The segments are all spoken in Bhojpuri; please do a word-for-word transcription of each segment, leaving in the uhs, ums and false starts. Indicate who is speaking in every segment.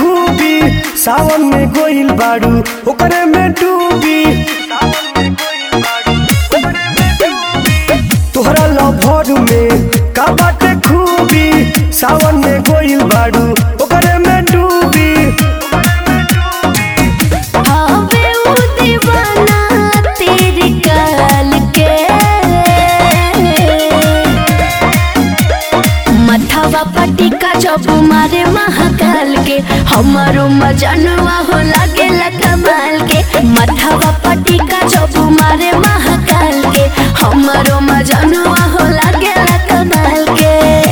Speaker 1: खूबी सावन में गोइल बाड़ू ओकरे में डूबी तोहरा लभर में का बाटे खूबी सावन में गोइल बाड़ू ओकरे में डूबी
Speaker 2: पटिका जब मारे महाकाल के हमारो मजनुआ हो लागे कमाल के मथवा पटिका जब मारे महाकाल के हमारो मजनुआ हो लागे कमाल के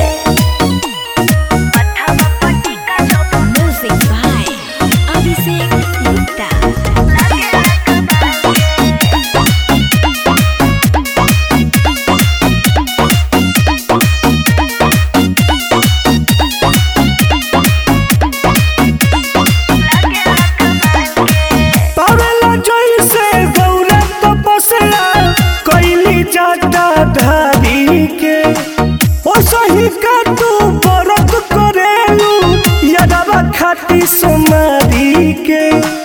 Speaker 1: धारी के ओ सही का तू बरत करेलू यादवा खाती सोमारी के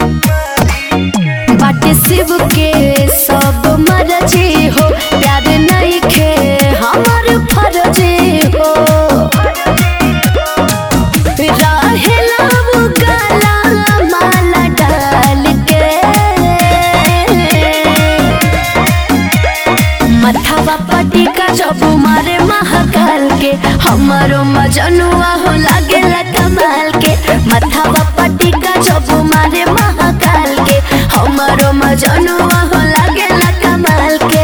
Speaker 2: बाटे शिव के सब मर्जी हो प्यार नहीं खे हमार फर्जी हो रहेला वो गला माला डाल के मथवा पटिका जब मारे महाकाल के हमारो मजनुआ हो लागे कमाल के मथवा पटिका जब मारे महाकाल के हमारो मजनुआ हो लागे कमाल के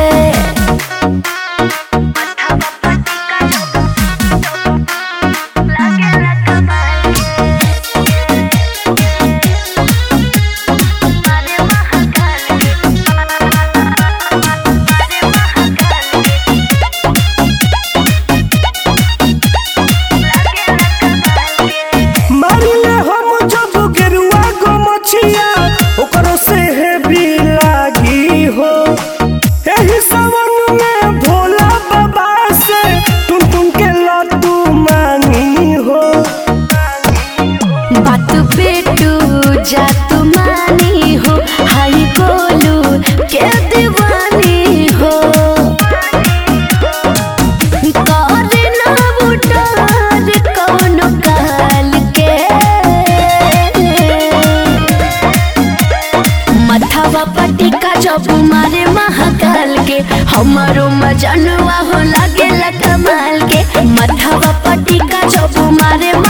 Speaker 1: ओकरो से है भी लागी हो एही सावन में भोला बाबा से टुन टुन के लड्डू मांगी हो
Speaker 2: बात बेटू जात मानी हो हाई बोलू के दीवानी हो करे ना बुटार कौनो काल के मथवा पटिका जब मारे महाकाल के हमारो मजनुआ हो लागे कमाल के मथवा पटिका जब मारे